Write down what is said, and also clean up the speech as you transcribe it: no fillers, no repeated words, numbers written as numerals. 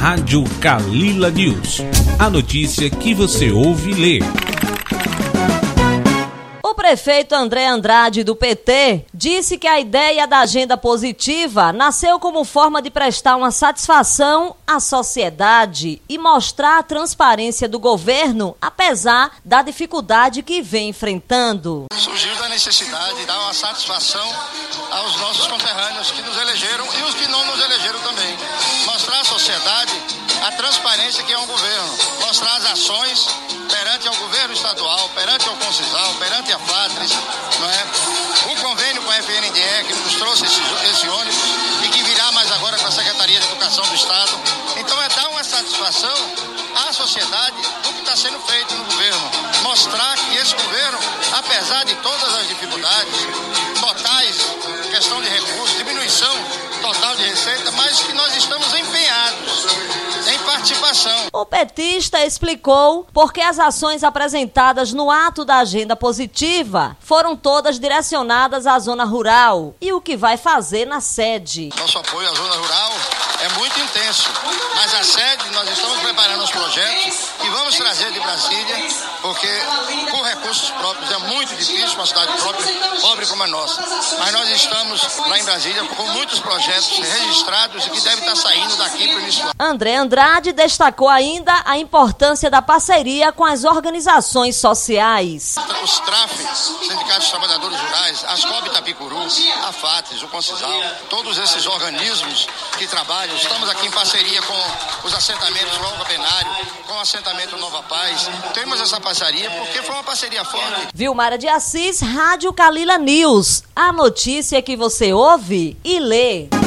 Rádio Kalila News. A notícia que você ouve e lê. O prefeito André Andrade, do PT, disse que a ideia da agenda positiva nasceu como forma de prestar uma satisfação à sociedade e mostrar a transparência do governo, apesar da dificuldade que vem enfrentando. Surgiu da necessidade de dar uma satisfação aos nossos conterrâneos que nos elegeram e os que não nos elegeram também. Mostrar à sociedade a transparência que é um governo, mostrar as ações perante ao governo estadual, perante ao Concisal, perante a FATRES, não é? O convênio com a FNDE que nos trouxe esse ônibus e que virá mais agora com a Secretaria de Educação do Estado. Então é dar uma satisfação à sociedade do que está sendo feito no governo. Mostrar que esse governo, apesar de todas as dificuldades totais, questão de recursos, diminuição total de receita, mas que nós estamos empenhados em participação. O petista explicou porque as ações apresentadas no ato da agenda positiva foram todas direcionadas à zona rural e o que vai fazer na sede. Nosso apoio à zona rural é muito intenso, mas a sede nós estamos preparando os projetos e vamos trazer de Brasília, porque com recursos próprios é muito difícil uma cidade própria, pobre como a nossa. Mas nós estamos lá em Brasília com muitos projetos registrados e que devem estar saindo daqui para o início. André Andrade destacou ainda a importância da parceria com as organizações sociais. Os TRAF, Sindicatos de Trabalhadores Rurais, as COB Itapicuru, a FATRES, o Concisal, todos esses organismos que trabalham, estamos aqui em parceria com os assentamentos Longa Benário, com o assentamento Nova Paz. Temos essa parceria porque foi uma parceria forte. Vilmara de Assis, Rádio Kalila News. A notícia que você ouve e lê.